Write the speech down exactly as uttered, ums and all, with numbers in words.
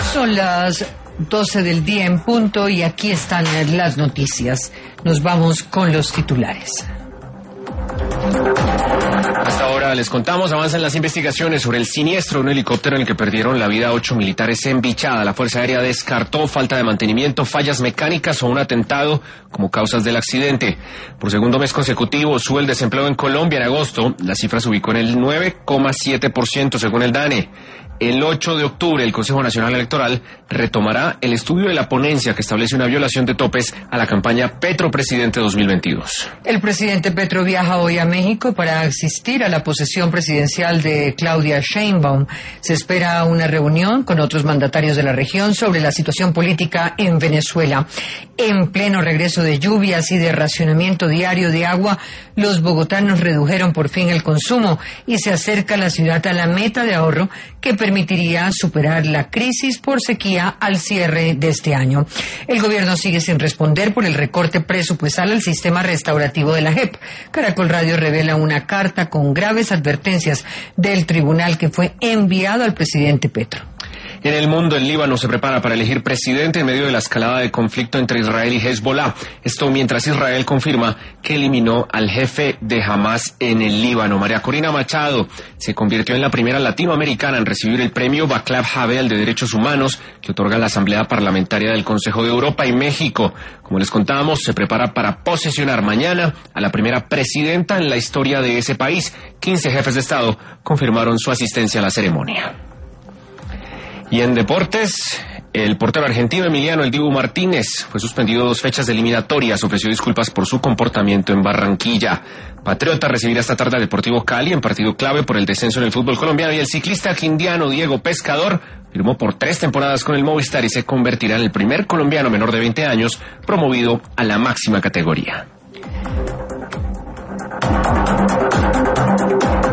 Son las doce del día en punto y aquí están las noticias. Nos vamos con los titulares. Hasta ahora les contamos, avanzan las investigaciones sobre el siniestro de un helicóptero en el que perdieron la vida ocho militares en Bichada. La Fuerza Aérea descartó falta de mantenimiento, fallas mecánicas o un atentado como causas del accidente. Por segundo mes consecutivo sube el desempleo en Colombia. En agosto la cifra se ubicó en el nueve coma siete por ciento según el DANE. El ocho de octubre el Consejo Nacional Electoral retomará el estudio de la ponencia que establece una violación de topes a la campaña Petro Presidente dos mil veintidós. El presidente Petro viaja hoy a México para asistir a la posesión presidencial de Claudia Sheinbaum. Se espera una reunión con otros mandatarios de la región sobre la situación política en Venezuela. En pleno regreso de lluvias y de racionamiento diario de agua, los bogotanos redujeron por fin el consumo y se acerca la ciudad a la meta de ahorro que permitiría superar la crisis por sequía al cierre de este año. El gobierno sigue sin responder por el recorte presupuestal al sistema restaurativo de la J E P. Caracol Radio revela una carta con graves advertencias del tribunal que fue enviado al presidente Petro. En el mundo, el Líbano se prepara para elegir presidente en medio de la escalada de conflicto entre Israel y Hezbollah. Esto mientras Israel confirma que eliminó al jefe de Hamas en el Líbano. María Corina Machado se convirtió en la primera latinoamericana en recibir el premio Václav Havel de Derechos Humanos que otorga la Asamblea Parlamentaria del Consejo de Europa y México. Como les contábamos, se prepara para posesionar mañana a la primera presidenta en la historia de ese país. quince jefes de Estado confirmaron su asistencia a la ceremonia. Y en deportes, el portero argentino Emiliano El Dibu Martínez fue suspendido dos fechas de eliminatorias, ofreció disculpas por su comportamiento en Barranquilla. Patriota recibirá esta tarde al Deportivo Cali en partido clave por el descenso en el fútbol colombiano, y el ciclista quindiano Diego Pescador firmó por tres temporadas con el Movistar y se convertirá en el primer colombiano menor de veinte años promovido a la máxima categoría.